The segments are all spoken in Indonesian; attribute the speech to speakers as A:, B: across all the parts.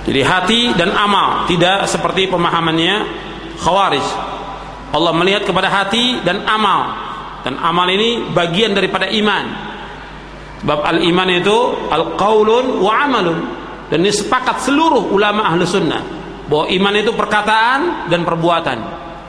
A: Jadi hati dan amal, tidak seperti pemahamannya Khawarij. Allah melihat kepada hati dan amal, dan amal ini bagian daripada iman. Sebab al-iman itu al-qaulun wa amalun, dan ini sepakat seluruh ulama ahlu sunnah bahwa iman itu perkataan dan perbuatan.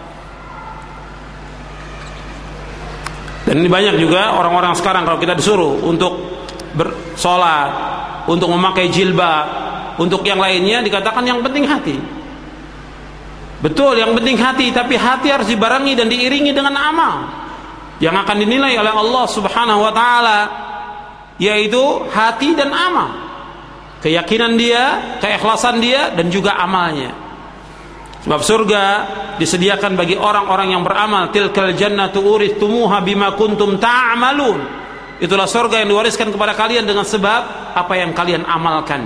A: Dan ini banyak juga orang-orang sekarang kalau kita disuruh untuk bersolat, untuk memakai jilbab, untuk yang lainnya dikatakan yang penting hati. Betul, yang penting hati, tapi hati harus dibarengi dan diiringi dengan amal yang akan dinilai oleh Allah Subhanahu wa taala, yaitu hati dan amal. Keyakinan dia, keikhlasan dia, dan juga amalnya. Sebab surga disediakan bagi orang-orang yang beramal. Tilkal jannatu urithumuha bima kuntum ta'malun. Itulah surga yang diwariskan kepada kalian dengan sebab apa yang kalian amalkan.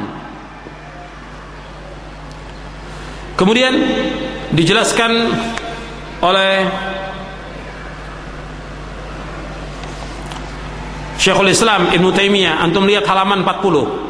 A: Kemudian dijelaskan oleh Syekhul Islam Ibn Taimiyah, antum lihat halaman 40.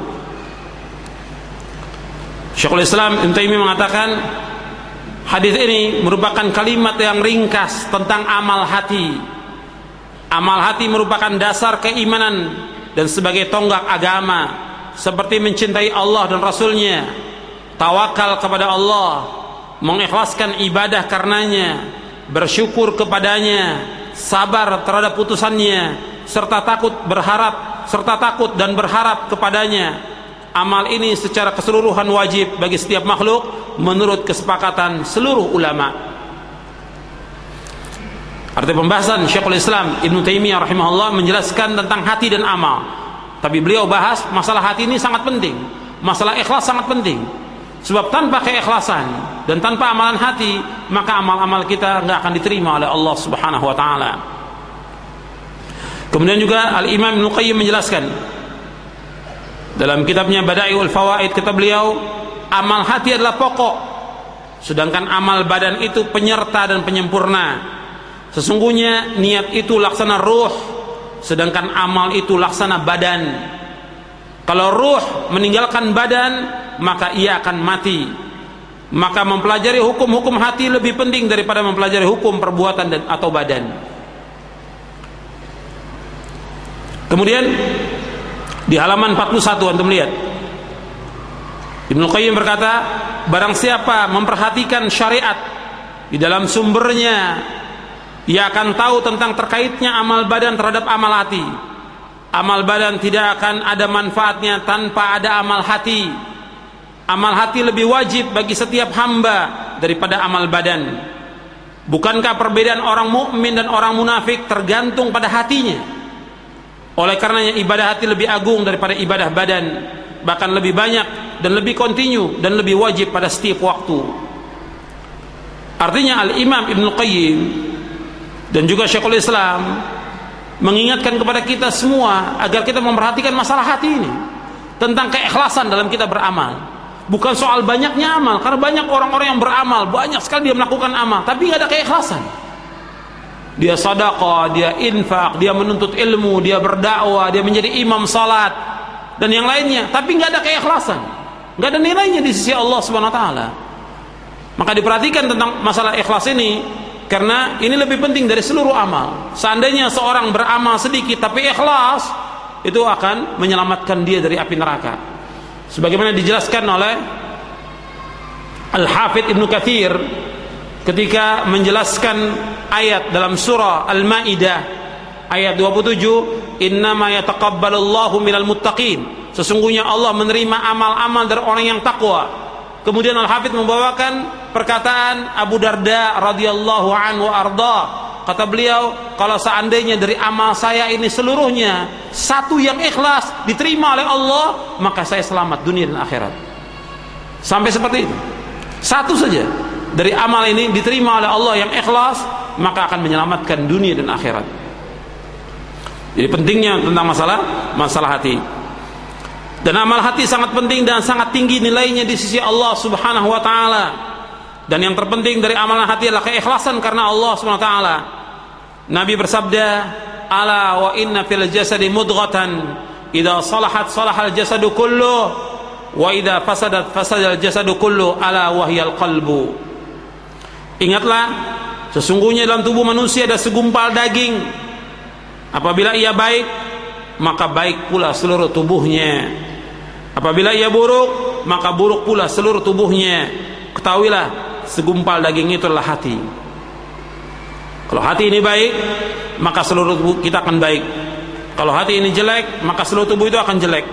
A: Syekhul Islam Ibn Taimiyah mengatakan hadis ini merupakan kalimat yang ringkas tentang amal hati. Amal hati merupakan dasar keimanan dan sebagai tonggak agama, seperti mencintai Allah dan Rasulnya, tawakal kepada Allah, mengikhlaskan ibadah karenanya, bersyukur kepadanya, sabar terhadap putusannya, serta takut dan berharap kepadanya. Amal ini secara keseluruhan wajib bagi setiap makhluk menurut kesepakatan seluruh ulama. Arti pembahasan Syekhul Islam Ibn Taimiyah rahimahullah menjelaskan tentang hati dan amal. Tapi beliau bahas masalah hati ini sangat penting, masalah ikhlas sangat penting. Sebab tanpa keikhlasan dan tanpa amalan hati, maka amal-amal kita nggak akan diterima oleh Allah Subhanahu wa taala. Kemudian juga Al-Imam Ibnu Qayyim menjelaskan dalam kitabnya Bada'iul Fawaid, kata beliau, amal hati adalah pokok, sedangkan amal badan itu penyerta dan penyempurna. Sesungguhnya niat itu laksana ruh, sedangkan amal itu laksana badan. Kalau ruh meninggalkan badan, maka ia akan mati. Maka mempelajari hukum-hukum hati lebih penting daripada mempelajari hukum perbuatan dan atau badan. Kemudian di halaman 41 antum lihat, Ibnu Qayyim berkata, barang siapa memperhatikan syariat di dalam sumbernya, ia akan tahu tentang terkaitnya amal badan terhadap amal hati. Amal badan tidak akan ada manfaatnya tanpa ada amal hati. Amal hati lebih wajib bagi setiap hamba daripada amal badan. Bukankah perbedaan orang mukmin dan orang munafik tergantung pada hatinya? Oleh karenanya ibadah hati lebih agung daripada ibadah badan, bahkan lebih banyak dan lebih kontinu dan lebih wajib pada setiap waktu. Artinya Al-Imam Ibnu Qayyim dan juga Syekhul Islam mengingatkan kepada kita semua agar kita memperhatikan masalah hati ini, tentang keikhlasan dalam kita beramal. Bukan soal banyaknya amal, karena banyak orang-orang yang beramal, banyak sekali dia melakukan amal, tapi nggak ada keikhlasan. Dia sedekah, dia infak, dia menuntut ilmu, dia berdakwah, dia menjadi imam salat dan yang lainnya, tapi nggak ada keikhlasan, nggak ada nilainya di sisi Allah Subhanahu wa taala. Maka diperhatikan tentang masalah ikhlas ini, karena ini lebih penting dari seluruh amal. Seandainya seorang beramal sedikit tapi ikhlas, itu akan menyelamatkan dia dari api neraka. Sebagaimana dijelaskan oleh Al-Hafidz Ibnu Katsir ketika menjelaskan ayat dalam surah Al-Maidah ayat 27, innama yataqabbalullahu minal muttaqin, sesungguhnya Allah menerima amal-amal dari orang yang takwa. Kemudian Al-Hafidz membawakan perkataan Abu Darda radhiyallahu anhu arda. Kata beliau, kalau seandainya dari amal saya ini seluruhnya satu yang ikhlas diterima oleh Allah, maka saya selamat dunia dan akhirat. Sampai seperti itu. Satu saja dari amal ini diterima oleh Allah yang ikhlas, maka akan menyelamatkan dunia dan akhirat. Jadi pentingnya tentang masalah hati. Dan amal hati sangat penting dan sangat tinggi nilainya di sisi Allah Subhanahu wa taala. Dan yang terpenting dari amalan hati adalah keikhlasan karena Allah Subhanahu wa taala. Nabi bersabda, "Ala wa inna fil jasadi mudghatan, idza salahat salahal jasadu kulluh, wa idza fasadat fasadal jasadu kullu ala wahyal qalbu. Ingatlah, sesungguhnya dalam tubuh manusia ada segumpal daging. Apabila ia baik, maka baik pula seluruh tubuhnya. Apabila ia buruk, maka buruk pula seluruh tubuhnya. Ketahuilah, segumpal daging itu adalah hati. Kalau hati ini baik, maka seluruh tubuh kita akan baik. Kalau hati ini jelek, maka seluruh tubuh itu akan jelek.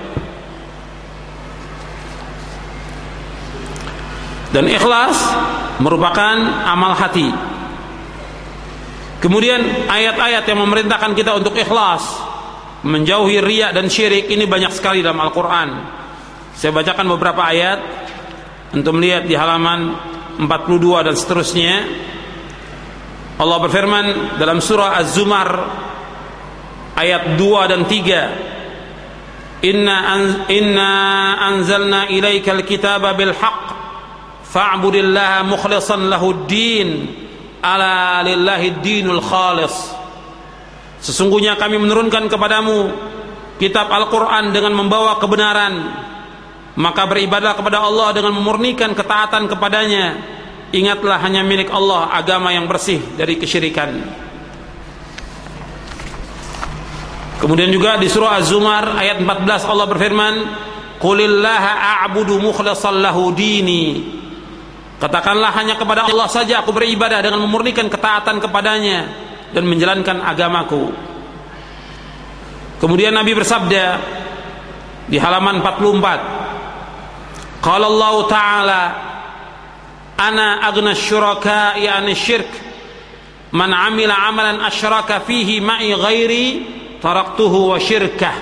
A: Dan ikhlas merupakan amal hati. Kemudian ayat-ayat yang memerintahkan kita untuk ikhlas, menjauhi riya dan syirik, ini banyak sekali dalam Al-Quran. Saya bacakan beberapa ayat untuk melihat di halaman 42 dan seterusnya. Allah berfirman dalam surah Az-Zumar ayat 2 dan 3, Inna anzalna ilaikal kitaba bil haqq fa'budillaha mukhlishan lahud-din ala lillahi dinul khalis. Sesungguhnya kami menurunkan kepadamu kitab Al-Quran dengan membawa kebenaran, maka beribadah kepada Allah dengan memurnikan ketaatan kepadanya. Ingatlah, hanya milik Allah agama yang bersih dari kesyirikan. Kemudian juga di surah Az-Zumar ayat 14 Allah berfirman, Qulillaha a'budu mukhlishan lahu dini. Katakanlah, hanya kepada Allah saja aku beribadah dengan memurnikan ketaatan kepadanya dan menjalankan agamaku. Kemudian Nabi bersabda di halaman 44, Qala Allah Ta'ala, Ana aghna syuraka'i ani syirk, man amila amalan asyraka fihi ma'i ghairi taraktuhu wa syirkah.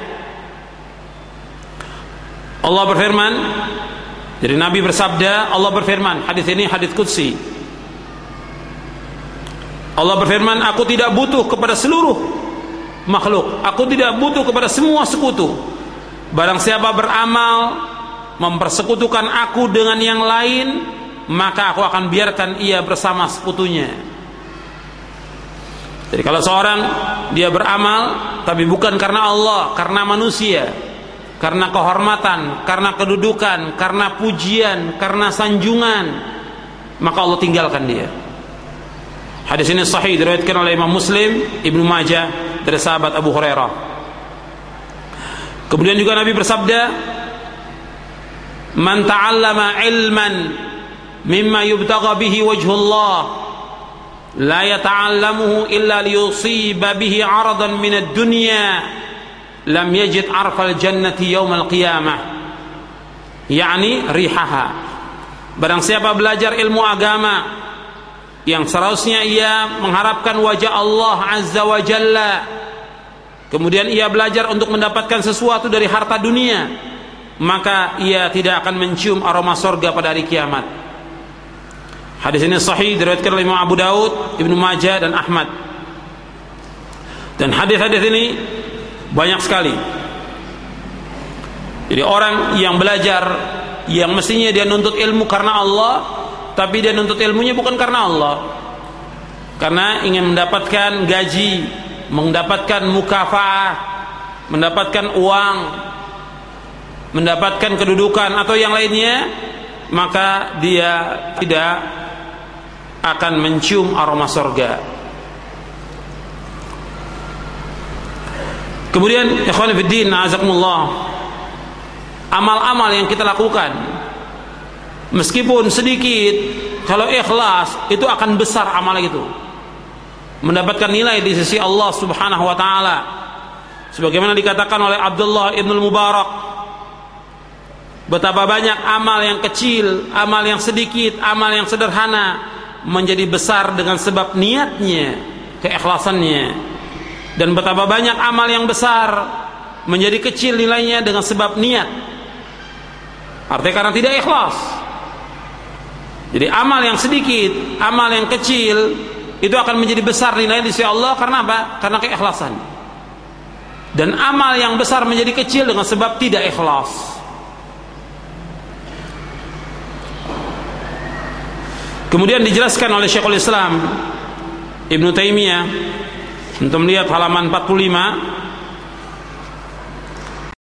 A: Allah berfirman, jadi Nabi bersabda, Allah berfirman, hadis ini hadis qudsi. Allah berfirman, aku tidak butuh kepada seluruh makhluk, aku tidak butuh kepada semua sekutu. Barang siapa beramal mempersekutukan aku dengan yang lain, maka aku akan biarkan ia bersama sekutunya. Jadi kalau seorang dia beramal tapi bukan karena Allah, karena manusia, karena kehormatan, karena kedudukan, karena pujian, karena sanjungan, maka Allah tinggalkan dia. Hadis ini sahih diriwayatkan oleh Imam Muslim, Ibnu Majah dari sahabat Abu Hurairah. Kemudian juga Nabi bersabda, Man ta'allama ilman mimma yubtagha bihi wajhullah la yata'allamuhu illa liyusiba bihi 'aradan minad dunya lam yajid 'arfal jannati yaumal qiyamah, yakni rihaha. Barang siapa belajar ilmu agama yang seharusnya ia mengharapkan wajah Allah Azza wa Jalla, kemudian ia belajar untuk mendapatkan sesuatu dari harta dunia, maka ia tidak akan mencium aroma surga pada hari kiamat. Hadis ini sahih diriwayatkan oleh Imam Abu Daud, Ibnu Majah dan Ahmad. Dan hadis-hadis ini banyak sekali. Jadi orang yang belajar, yang mestinya dia nuntut ilmu karena Allah, tapi dia nuntut ilmunya bukan karena Allah, karena ingin mendapatkan gaji, mendapatkan mukafaah, mendapatkan uang, mendapatkan kedudukan atau yang lainnya, maka dia tidak akan mencium aroma surga. Kemudian ikhwan fillah, azakumullah, amal-amal yang kita lakukan meskipun sedikit, kalau ikhlas itu akan besar amal itu, mendapatkan nilai di sisi Allah Subhanahu wa taala. Sebagaimana dikatakan oleh Abdullah ibn Mubarak, betapa banyak amal yang kecil, amal yang sedikit, amal yang sederhana menjadi besar dengan sebab niatnya, keikhlasannya. Dan betapa banyak amal yang besar menjadi kecil nilainya dengan sebab niat, artinya karena tidak ikhlas. Jadi amal yang sedikit, amal yang kecil itu akan menjadi besar nilainya di sisi Allah karena apa? Karena keikhlasan. Dan amal yang besar menjadi kecil dengan sebab tidak ikhlas. Kemudian dijelaskan oleh Syekhul Islam Ibnu Taimiyah, untuk melihat halaman 45,